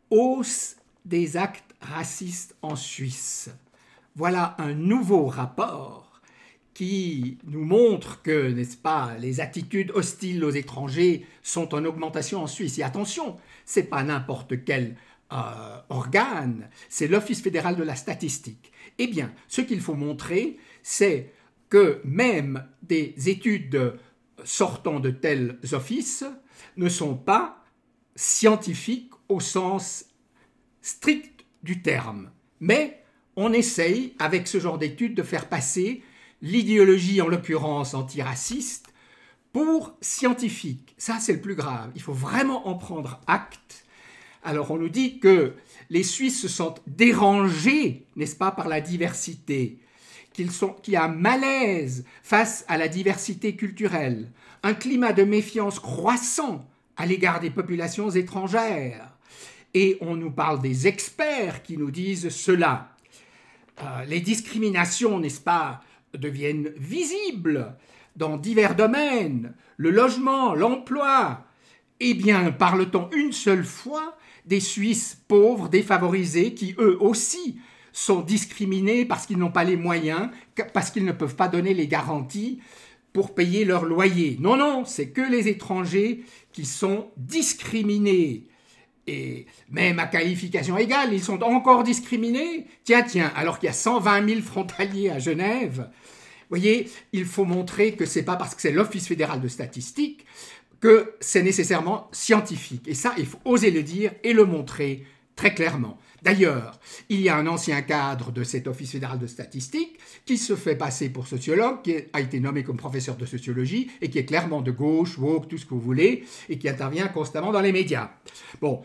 Hausse des actes racistes en Suisse. Voilà un nouveau rapport qui nous montre que, n'est-ce pas, les attitudes hostiles aux étrangers sont en augmentation en Suisse. Et attention, ce n'est pas n'importe quel organe, c'est l'Office fédéral de la statistique. Eh bien, ce qu'il faut montrer, c'est que même des études sortant de tels offices ne sont pas scientifiques au sens strict du terme. Mais on essaye, avec ce genre d'études, de faire passer l'idéologie, en l'occurrence antiraciste, pour scientifique. Ça, c'est le plus grave. Il faut vraiment en prendre acte. Alors, on nous dit que les Suisses se sentent dérangés, n'est-ce pas, par la diversité, qu'il y a un malaise face à la diversité culturelle, un climat de méfiance croissant à l'égard des populations étrangères. Et on nous parle des experts qui nous disent cela. Les discriminations, n'est-ce pas, deviennent visibles dans divers domaines, le logement, l'emploi. Eh bien, parle-t-on une seule fois des Suisses pauvres, défavorisés, qui eux aussi sont discriminés parce qu'ils n'ont pas les moyens, parce qu'ils ne peuvent pas donner les garanties pour payer leur loyer. Non, non, c'est que les étrangers qui sont discriminés. Et même à qualification égale, ils sont encore discriminés. Tiens, alors qu'il y a 120 000 frontaliers à Genève. Vous voyez, il faut montrer que ce n'est pas parce que c'est l'Office fédéral de statistique que c'est nécessairement scientifique. Et ça, il faut oser le dire et le montrer très clairement. D'ailleurs, il y a un ancien cadre de cet Office fédéral de statistique qui se fait passer pour sociologue, qui a été nommé comme professeur de sociologie et qui est clairement de gauche, woke, tout ce que vous voulez, et qui intervient constamment dans les médias. Bon,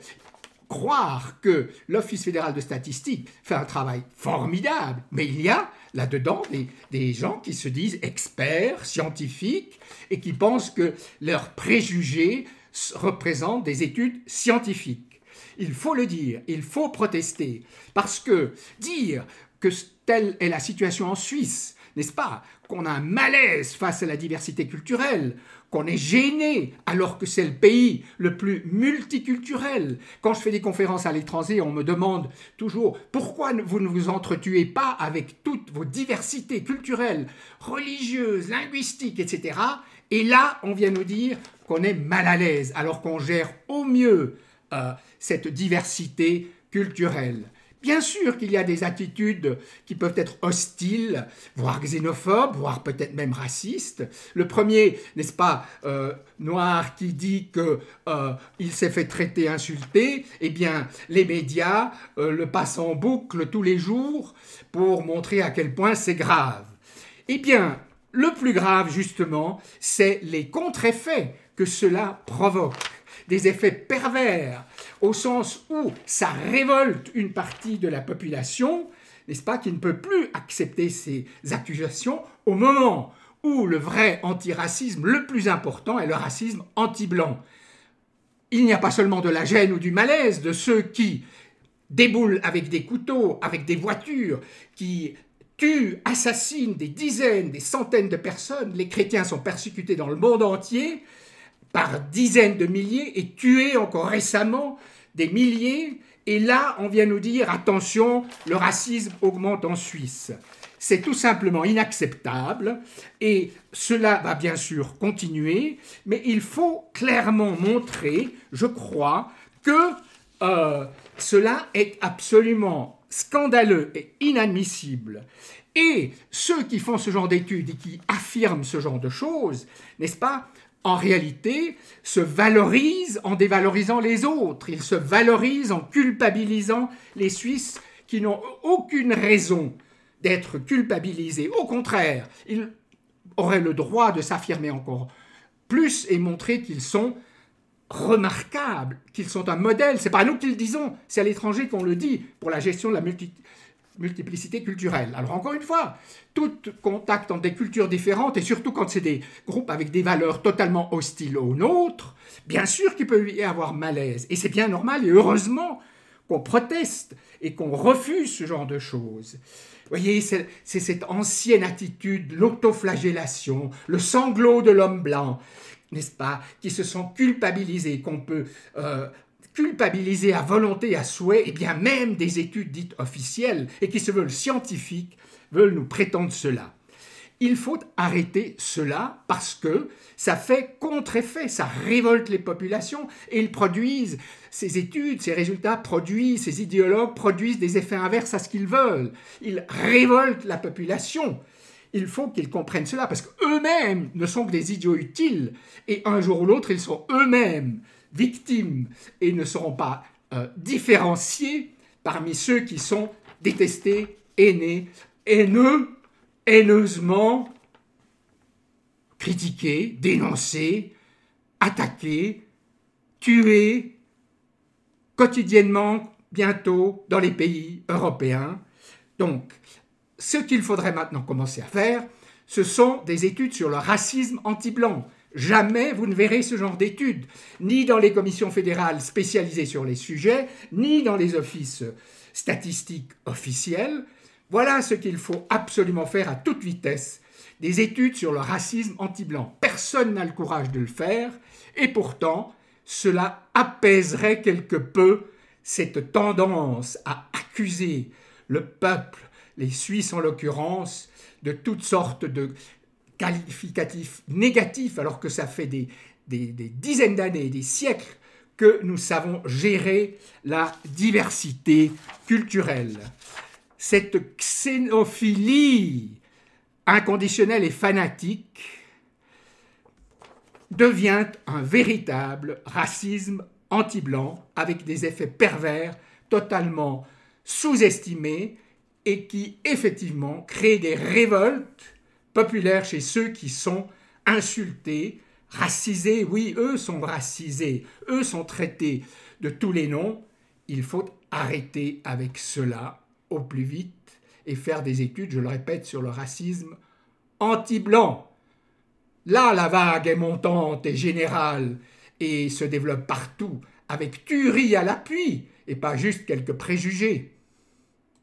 croire que l'Office fédéral de statistique fait un travail formidable, mais il y a là-dedans des gens qui se disent experts, scientifiques, et qui pensent que leurs préjugés représentent des études scientifiques. Il faut le dire, il faut protester, parce que dire que telle est la situation en Suisse, n'est-ce pas, qu'on a un malaise face à la diversité culturelle, qu'on est gêné alors que c'est le pays le plus multiculturel. Quand je fais des conférences à l'étranger, on me demande toujours pourquoi vous ne vous entretuez pas avec toutes vos diversités culturelles, religieuses, linguistiques, etc. Et là, on vient nous dire qu'on est mal à l'aise alors qu'on gère au mieux cette diversité culturelle. Bien sûr qu'il y a des attitudes qui peuvent être hostiles, voire xénophobes, voire peut-être même racistes. Le premier, n'est-ce pas, noir qui dit qu'il s'est fait traiter, insulter, eh bien, les médias le passent en boucle tous les jours pour montrer à quel point c'est grave. Eh bien, le plus grave, justement, c'est les contre-effets que cela provoque. Des effets pervers, au sens où ça révolte une partie de la population, n'est-ce pas, qui ne peut plus accepter ces accusations au moment où le vrai antiracisme le plus important est le racisme anti-blanc. Il n'y a pas seulement de la gêne ou du malaise de ceux qui déboulent avec des couteaux, avec des voitures, qui tuent, assassinent des dizaines, des centaines de personnes. Les chrétiens sont persécutés dans le monde entier, par dizaines de milliers et tués encore récemment des milliers. Et là, on vient nous dire, attention, le racisme augmente en Suisse. C'est tout simplement inacceptable et cela va bien sûr continuer, mais il faut clairement montrer, je crois, que cela est absolument scandaleux et inadmissible. Et ceux qui font ce genre d'études et qui affirment ce genre de choses, n'est-ce pas, en réalité, se valorisent en dévalorisant les autres. Ils se valorisent en culpabilisant les Suisses qui n'ont aucune raison d'être culpabilisés. Au contraire, ils auraient le droit de s'affirmer encore plus et montrer qu'ils sont remarquables, qu'ils sont un modèle. Ce n'est pas nous qui le disons, c'est à l'étranger qu'on le dit pour la gestion de la multiplicité culturelle. Alors encore une fois, tout contact entre des cultures différentes, et surtout quand c'est des groupes avec des valeurs totalement hostiles aux nôtres, bien sûr qu'il peut y avoir malaise. Et c'est bien normal, et heureusement qu'on proteste et qu'on refuse ce genre de choses. Vous voyez, c'est cette ancienne attitude, l'autoflagellation, le sanglot de l'homme blanc, n'est-ce pas, qui se sont culpabilisés, culpabiliser à volonté, à souhait, et bien même des études dites officielles et qui se veulent scientifiques veulent nous prétendre cela. Il faut arrêter cela parce que ça fait contre-effet, ça révolte les populations et ils produisent, ces études, ces résultats produisent, ces idéologues produisent des effets inverses à ce qu'ils veulent. Ils révoltent la population. Il faut qu'ils comprennent cela parce qu'eux-mêmes ne sont que des idiots utiles et un jour ou l'autre, ils sont eux-mêmes victimes et ne seront pas différenciés parmi ceux qui sont détestés, haineux, haineusement critiqués, dénoncés, attaqués, tués quotidiennement, bientôt, dans les pays européens. Donc, ce qu'il faudrait maintenant commencer à faire, ce sont des études sur le racisme anti-blanc. Jamais vous ne verrez ce genre d'études, ni dans les commissions fédérales spécialisées sur les sujets, ni dans les offices statistiques officiels. Voilà ce qu'il faut absolument faire à toute vitesse, des études sur le racisme anti-blanc. Personne n'a le courage de le faire, et pourtant, cela apaiserait quelque peu cette tendance à accuser le peuple, les Suisses en l'occurrence, de toutes sortes de qualificatifs négatifs, alors que ça fait des dizaines d'années, des siècles, que nous savons gérer la diversité culturelle. Cette xénophilie inconditionnelle et fanatique devient un véritable racisme anti-blanc avec des effets pervers totalement sous-estimés et qui effectivement crée des révoltes populaires chez ceux qui sont insultés, racisés. Oui, eux sont racisés, eux sont traités de tous les noms. Il faut arrêter avec cela au plus vite et faire des études, je le répète, sur le racisme anti-blanc. Là, la vague est montante et générale et se développe partout, avec tuerie à l'appui et pas juste quelques préjugés.